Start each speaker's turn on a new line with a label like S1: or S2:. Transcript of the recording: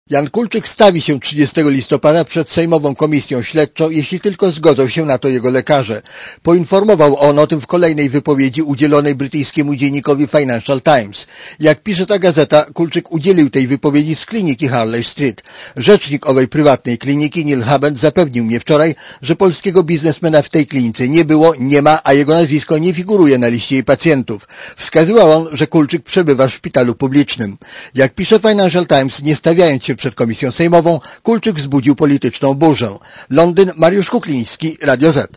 S1: Jan Kulczyk stawi się 30 listopada przed Sejmową Komisją Śledczą, jeśli tylko zgodzą się na to jego lekarze. Poinformował on o tym w kolejnej wypowiedzi udzielonej brytyjskiemu dziennikowi Financial Times. Jak pisze ta gazeta, Kulczyk udzielił tej wypowiedzi z kliniki Harley Street. Rzecznik owej prywatnej kliniki, Neil Habend, zapewnił mnie wczoraj, że polskiego biznesmena w tej klinice nie było, nie ma, a jego nazwisko nie figuruje na liście jej pacjentów. Wskazywał on, że Kulczyk przebywa w szpitalu publicznym. Jak pisze Financial Times, nie stawiając się przed Komisją Sejmową, Kulczyk wzbudził polityczną burzę. Londyn, Mariusz Kukliński, Radio Z.